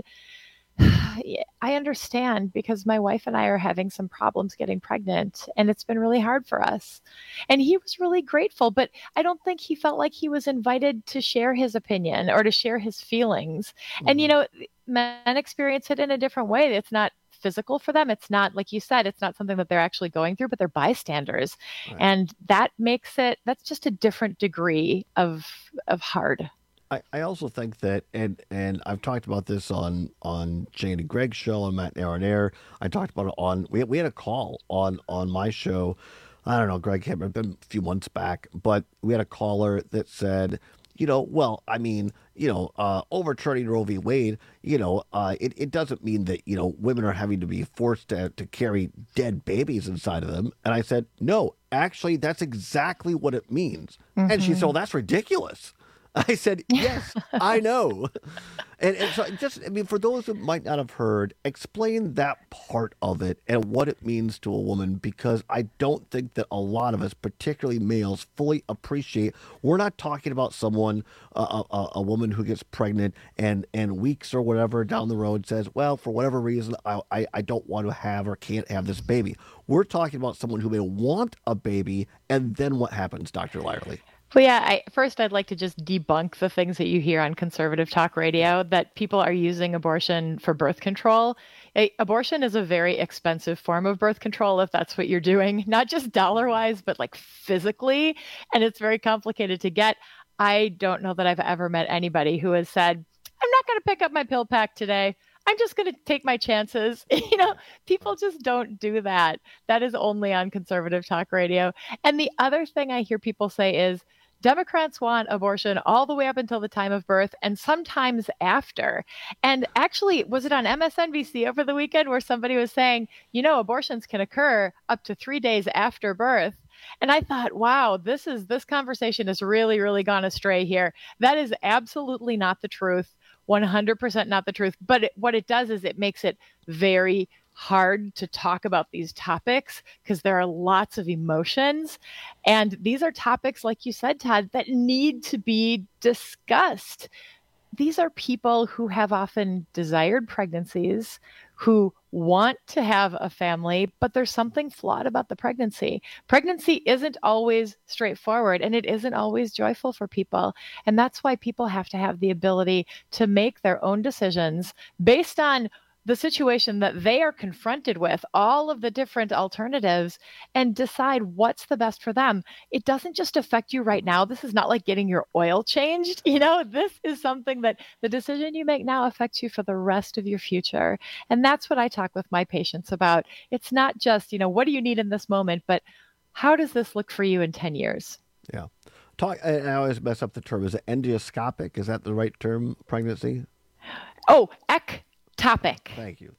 I understand, because my wife and I are having some problems getting pregnant, and it's been really hard for us. And he was really grateful, but I don't think he felt like he was invited to share his opinion or to share his feelings. And, men experience it in a different way. It's not physical for them. It's not, like you said, it's not something that they're actually going through, but they're bystanders. Right. And that makes that's just a different degree of hard. I also think that, and I've talked about this on Jane and Greg's show, on Matt and Aaron Air. I talked about it on, we had a call on my show. I don't know, Greg, can't remember, been a few months back, but we had a caller that said, overturning Roe v. Wade, it doesn't mean that, women are having to be forced to carry dead babies inside of them. And I said, no, actually, that's exactly what it means. And she said, well, that's ridiculous. I said, yes, I know. And so for those who might not have heard, explain that part of it and what it means to a woman, because I don't think that a lot of us, particularly males, fully appreciate. We're not talking about someone, a woman who gets pregnant and weeks or whatever down the road says, well, for whatever reason, I don't want to have or can't have this baby. We're talking about someone who may want a baby, and then what happens, Dr. Lyerly? Well, yeah, first I'd like to just debunk the things that you hear on conservative talk radio, that people are using abortion for birth control. Abortion is a very expensive form of birth control if that's what you're doing, not just dollar-wise, but like physically, and it's very complicated to get. I don't know that I've ever met anybody who has said, I'm not going to pick up my pill pack today. I'm just going to take my chances. People just don't do that. That is only on conservative talk radio. And the other thing I hear people say is, Democrats want abortion all the way up until the time of birth and sometimes after. And actually, was it on MSNBC over the weekend where somebody was saying, abortions can occur up to 3 days after birth? And I thought, wow, this conversation has really, really gone astray here. That is absolutely not the truth, 100% not the truth. But what it does is it makes it very hard to talk about these topics because there are lots of emotions. And these are topics, like you said, Todd, that need to be discussed. These are people who have often desired pregnancies, who want to have a family, but there's something flawed about the pregnancy. Pregnancy isn't always straightforward, and it isn't always joyful for people. And that's why people have to have the ability to make their own decisions based on the situation that they are confronted with, all of the different alternatives, and decide what's the best for them. It doesn't just affect you right now. This is not like getting your oil changed. This is something that the decision you make now affects you for the rest of your future. And that's what I talk with my patients about. It's not just, what do you need in this moment, but how does this look for you in 10 years? Yeah. I always mess up the term. Is it endoscopic? Is that the right term, pregnancy? Oh, ectopic. Thank you.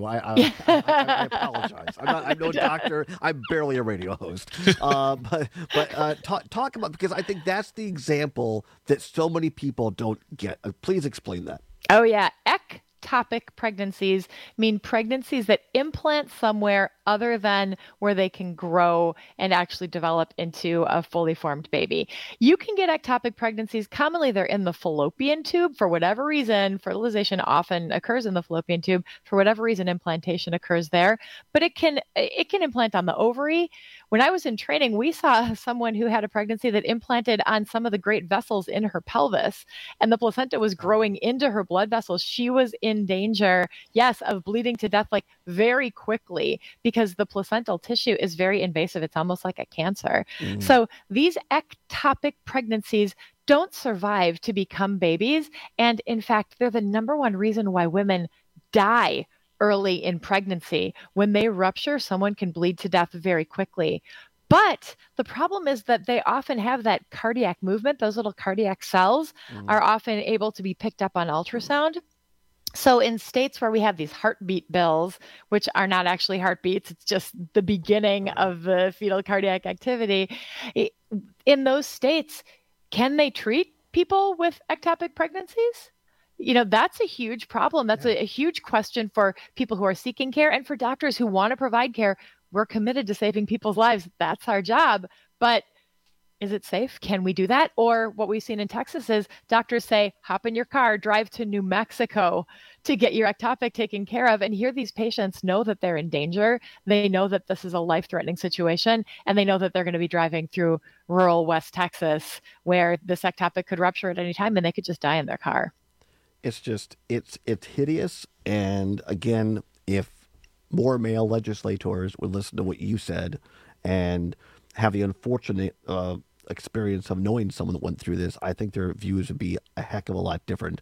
I apologize. I'm no doctor. I'm barely a radio host. But talk about, because I think that's the example that so many people don't get. Please explain that. Oh yeah, ectopic pregnancies mean pregnancies that implant somewhere other than where they can grow and actually develop into a fully formed baby. You can get ectopic pregnancies. Commonly, they're in the fallopian tube. For whatever reason, fertilization often occurs in the fallopian tube. For whatever reason, implantation occurs there. But it can implant on the ovary. When I was in training, we saw someone who had a pregnancy that implanted on some of the great vessels in her pelvis, and the placenta was growing into her blood vessels. She was in danger, yes, of bleeding to death very quickly, because the placental tissue is very invasive. It's almost like a cancer. So these ectopic pregnancies don't survive to become babies. And in fact, they're the number one reason why women die early in pregnancy. When they rupture, someone can bleed to death very quickly. But the problem is that they often have that cardiac movement. Those little cardiac cells are often able to be picked up on ultrasound. So in states where we have these heartbeat bills, which are not actually heartbeats, it's just the beginning of the fetal cardiac activity, in those states, can they treat people with ectopic pregnancies? That's a huge problem. That's a huge question for people who are seeking care and for doctors who want to provide care. We're committed to saving people's lives. That's our job. But is it safe? Can we do that? Or what we've seen in Texas is doctors say, hop in your car, drive to New Mexico to get your ectopic taken care of. And here these patients know that they're in danger. They know that this is a life-threatening situation, and they know that they're going to be driving through rural West Texas where this ectopic could rupture at any time and they could just die in their car. It's hideous. And again, if more male legislators would listen to what you said and have the unfortunate experience of knowing someone that went through this, I think their views would be a heck of a lot different.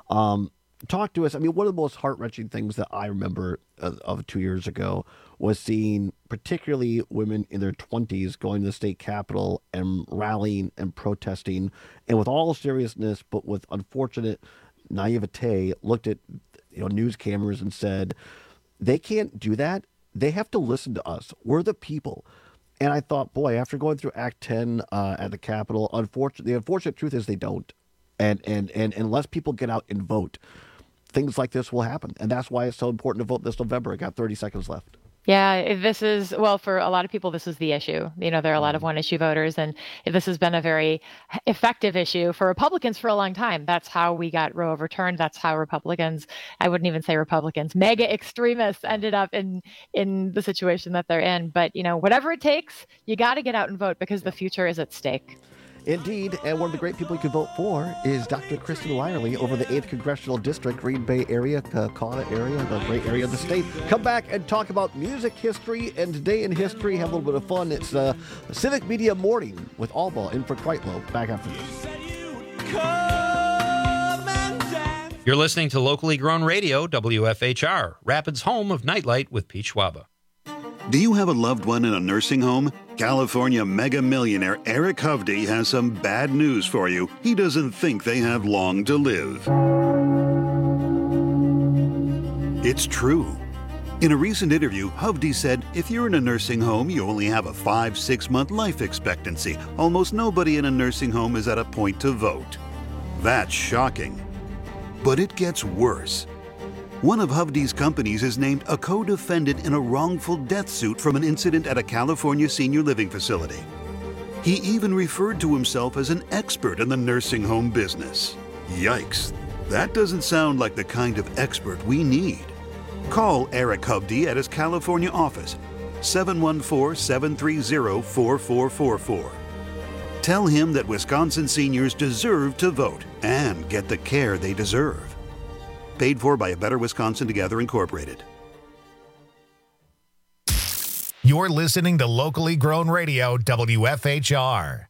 Talk to us. I mean, one of the most heart-wrenching things that I remember of 2 years ago was seeing particularly women in their 20s going to the state capitol and rallying and protesting, and with all seriousness, but with unfortunate naivete, looked at news cameras and said, they can't do that. They have to listen to us. We're the people. And I thought, boy, after going through Act 10 at the Capitol, the unfortunate truth is they don't. And unless people get out and vote, things like this will happen. And that's why it's so important to vote this November. I got 30 seconds left. Yeah, this is, well, for a lot of people, this is the issue. You know, there are a lot of one-issue voters, and this has been a very effective issue for Republicans for a long time. That's how we got Roe overturned. That's how Republicans, I wouldn't even say Republicans, mega extremists ended up in the situation that they're in. But, you know, whatever it takes, you got to get out and vote because the future is at stake. Indeed, and one of the great people you can vote for is Dr. Kristen Lyerly over the 8th Congressional District, Green Bay area, Kaukauna area, the great area of the state. Come back and talk about music history and today in history. Have a little bit of fun. It's Civic Media Morning with Alba in for Kreitlow. Back after this. You're listening to locally grown radio, WFHR, Rapids' home of Nightlight with Pete Schwaba. Do you have a loved one in a nursing home? California mega millionaire Eric Hovde has some bad news for you. He doesn't think they have long to live. It's true. In a recent interview, Hovde said, if you're in a nursing home, you only have a 5-6 month life expectancy. Almost nobody in a nursing home is at a point to vote. That's shocking. But it gets worse. One of Hovde's companies is named a co-defendant in a wrongful death suit from an incident at a California senior living facility. He even referred to himself as an expert in the nursing home business. Yikes, that doesn't sound like the kind of expert we need. Call Eric Hovde at his California office, 714-730-4444. Tell him that Wisconsin seniors deserve to vote and get the care they deserve. Paid for by A Better Wisconsin Together Incorporated. You're listening to locally grown radio, WFHR.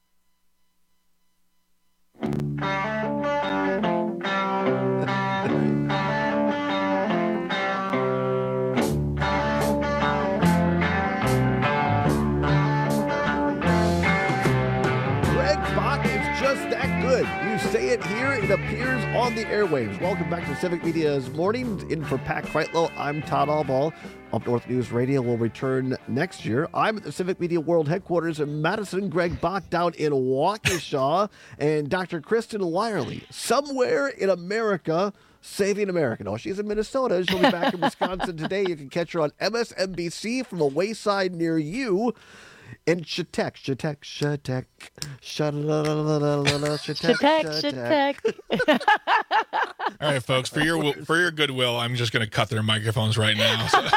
You say it here, it appears on the airwaves. Welcome back to Civic Media's Morning. In for Pat Kreitlow, I'm Todd Albaugh. Up North News Radio will return next year. I'm at the Civic Media World Headquarters in Madison. Greg Bach down in Waukesha. And Dr. Kristen Lyerly, somewhere in America, saving America. No, she's in Minnesota. She'll be back in Wisconsin today. You can catch her on MSNBC from a wayside near you. And Shatek. All right, folks, for your goodwill, I'm just going to cut their microphones right now. So.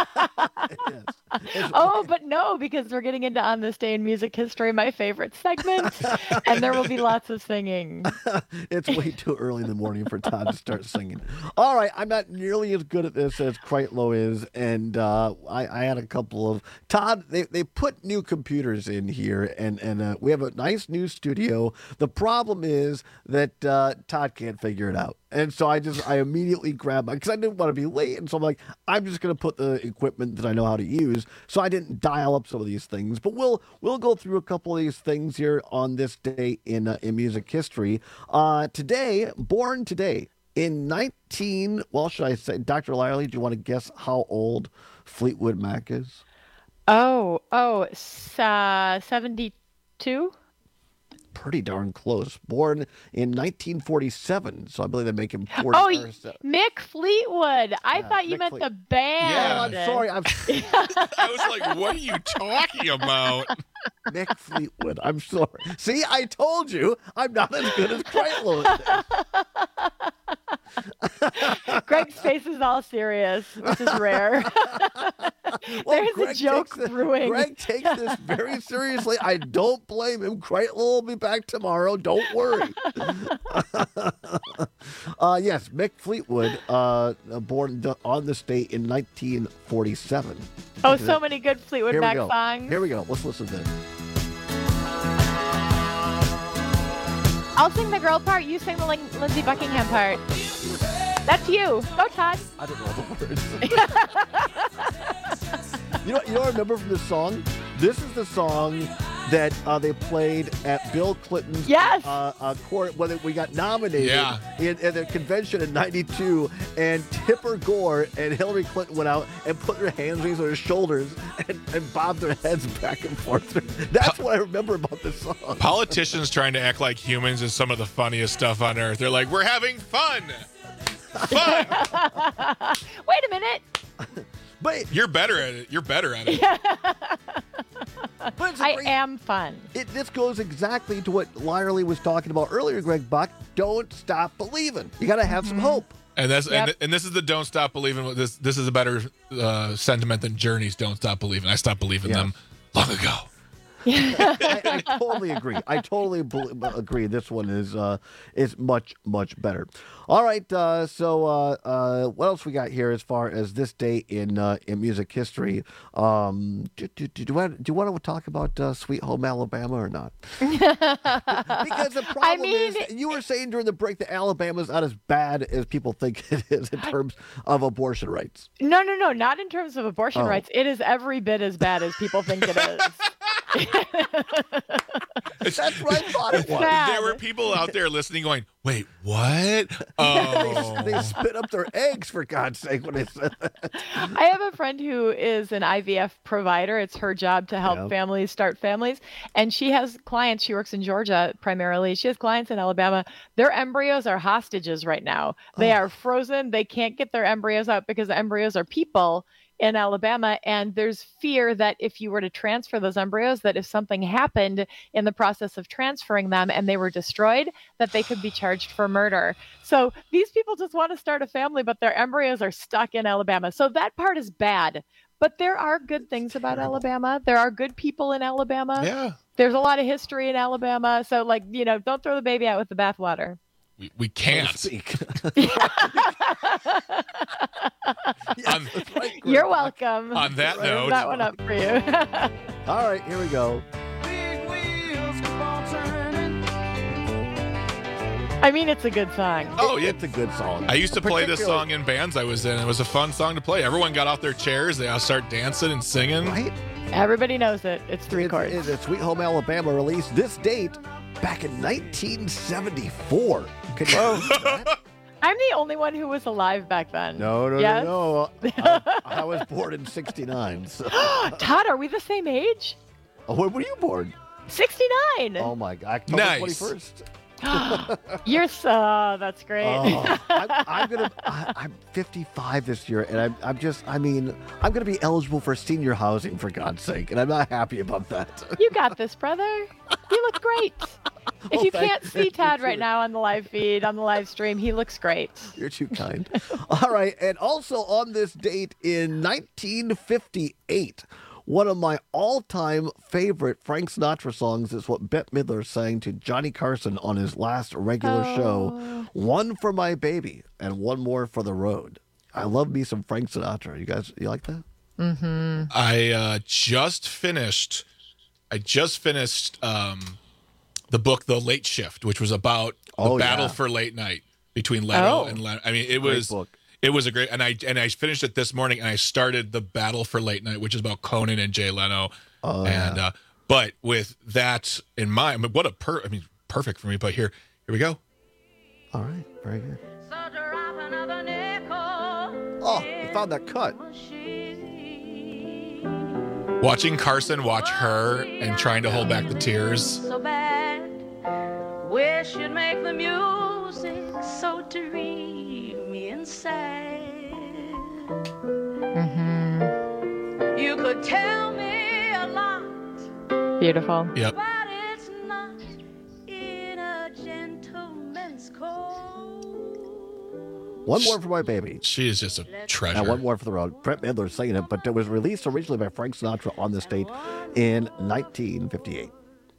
Oh, but no, because we're getting into On This Day in Music History, my favorite segment, and there will be lots of singing. It's way too early in the morning for Todd to start singing. All right, I'm not nearly as good at this as Kreitlow is, and I had a couple of... Todd, they put new computers in here, and we have a nice new studio. The problem is that Todd can't figure it out. And so I immediately grabbed because I didn't want to be late. And so I'm like, I'm just going to put the equipment that I know how to use. So I didn't dial up some of these things. But we'll go through a couple of these things here on this day in music history. Today, born today in should I say, Dr. Lyerly, do you want to guess how old Fleetwood Mac is? 72? Pretty darn close. Born in 1947, so I believe they make him 40. Oh, Mick Fleetwood. I thought you meant the band. Yeah, I'm sorry. I was like, what are you talking about? Mick Fleetwood. I'm sorry. See, I told you I'm not as good as Kreitlow. Greg's face is all serious, which is rare. There's Greg a joke brewing. Greg takes this very seriously. I don't blame him. Kreitlow will be back tomorrow. Don't worry. Yes, Mick Fleetwood, born on this date in 1947. Oh, so many good Fleetwood Mac songs. Here we go. Let's listen to this. I'll sing the girl part. You sing the Lindsey Buckingham part. That's you. Go, Todd. I don't know the words. You know what I remember from this song? This is the song that they played at Bill Clinton's court when we got nominated in the convention in '92, and Tipper Gore and Hillary Clinton went out and put their hands on their shoulders and bobbed their heads back and forth. That's what I remember about this song. Politicians trying to act like humans is some of the funniest stuff on earth. They're like, we're having fun. Fun. Wait a minute. But you're better at it. You're better at it. I am fun. This goes exactly to what Lyerly was talking about earlier, Greg Buck. Don't stop believing. You got to have some hope. And that's and this is the don't stop believing. This is a better sentiment than Journey's don't stop believing. I stopped believing them long ago. I totally agree. I totally agree. This one is much, much better. All right. So what else we got here as far as this day in music history? Do you want to talk about Sweet Home Alabama or not? Because the problem is, you were saying during the break that Alabama's not as bad as people think it is in terms of abortion rights. No, not in terms of abortion rights. It is every bit as bad as people think it is. That's what I thought it was. There were people out there listening going, wait, what? Oh. They spit up their eggs, for God's sake, when they said that. I have a friend who is an IVF provider. It's her job to help families start families. And she has clients. She works in Georgia primarily. She has clients in Alabama. Their embryos are hostages right now. They are frozen. They can't get their embryos out because the embryos are people in Alabama, and there's fear that if you were to transfer those embryos, that if something happened in the process of transferring them and they were destroyed, that they could be charged for murder. So these people just want to start a family, but their embryos are stuck in Alabama. So that part is bad. But there are good things about Alabama. There are good people in Alabama. Yeah. There's a lot of history in Alabama. So, don't throw the baby out with the bathwater. We can't. You're welcome. On that note. That one up for you. All right, here we go. I mean, it's a good song. Oh, yeah. It's a good song. I used to play this song in bands I was in. It was a fun song to play. Everyone got off their chairs. They all start dancing and singing. Right? Everybody knows it. It's three chords. It's Sweet Home Alabama, released this date back in 1974. Can you believe that? I'm the only one who was alive back then. No. I was born in 69. So. Todd, are we the same age? Oh, when were you born? 69. Oh, my God. October 21st. You're so, that's great. I'm 55 this year, and I'm going to be eligible for senior housing, for God's sake, and I'm not happy about that. You got this, brother. You look great. If you can't see Todd right now on the live feed, on the live stream, he looks great. You're too kind. All right, and also on this date in 1958, one of my all-time favorite Frank Sinatra songs is what Bette Midler sang to Johnny Carson on his last regular show. One for my baby and one more for the road. I love me some Frank Sinatra. You like that? Mm-hmm. I just finished the book The Late Shift, which was about the battle for late night between Leno and Leno. I mean, it was a great, and I finished it this morning, and I started The Battle for Late Night, which is about Conan and Jay Leno. But with that in mind, perfect for me. But here we go. All right, very good. Oh, you found that cut. Watching Carson watch her and trying to hold back the tears. So bad, wish you'd make the music so dreamy and sad. Mm-hmm. You could tell me a lot. Beautiful. Yep. But it's not in a gentleman's code. One more for my baby. She is just a treasure. And one more for the road. Bette Midler singing it, but it was released originally by Frank Sinatra on this date in 1958.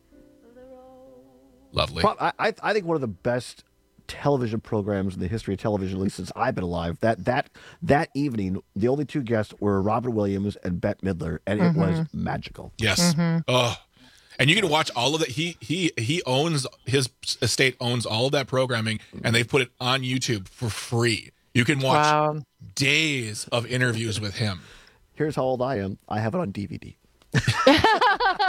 Lovely. I think one of the best television programs in the history of television, at least since I've been alive. That evening, the only two guests were Robin Williams and Bette Midler, and it was magical. Yes. Oh, and you can watch all of that. He owns, his estate owns all of that programming, and they put it on YouTube for free. You can watch days of interviews with him. Here's how old I am. I have it on DVD.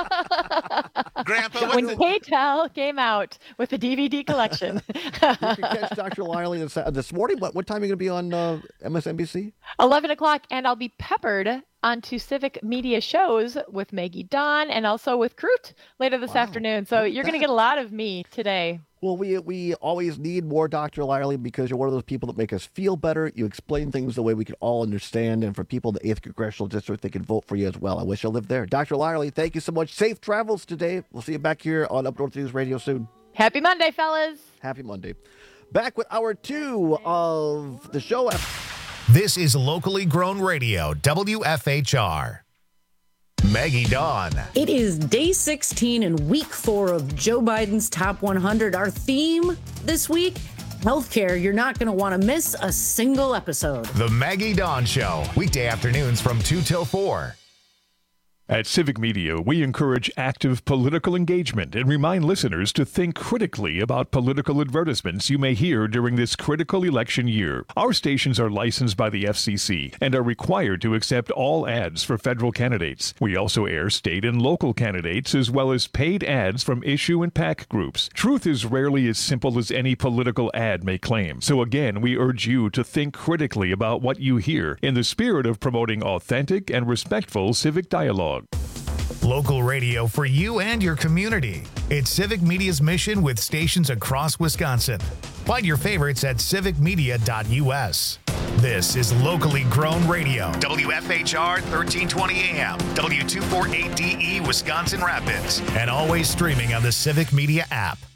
Grandpa, when KTEL came out with the DVD collection. You can catch Dr. Liley this morning. What time are you going to be on MSNBC? 11 o'clock, and I'll be peppered onto Civic Media shows with Maggie Dawn and also with Kroot later this afternoon. So you're going to get a lot of me today. Well, we always need more Dr. Liley because you're one of those people that make us feel better. You explain things the way we can all understand. And for people in the 8th Congressional District, they can vote for you as well. I wish I lived there. Dr. Liley, thank you so much. Safe travels today. We'll see you back here on Up North News Radio soon. Happy Monday, fellas. Happy Monday. Back with hour 2 of the show. This is Locally Grown Radio, WFHR. Maggie Dawn. It is day 16 and week 4 of Joe Biden's Top 100. Our theme this week, healthcare. You're not going to want to miss a single episode. The Maggie Dawn Show, weekday afternoons from 2 till 4. At Civic Media, we encourage active political engagement and remind listeners to think critically about political advertisements you may hear during this critical election year. Our stations are licensed by the FCC and are required to accept all ads for federal candidates. We also air state and local candidates as well as paid ads from issue and PAC groups. Truth is rarely as simple as any political ad may claim. So again, we urge you to think critically about what you hear in the spirit of promoting authentic and respectful civic dialogue. Local radio for you and your community. It's Civic Media's mission with stations across Wisconsin. Find your favorites at civicmedia.us. This is Locally Grown Radio, WFHR 1320 AM, W248DE, Wisconsin Rapids, and always streaming on the Civic Media app.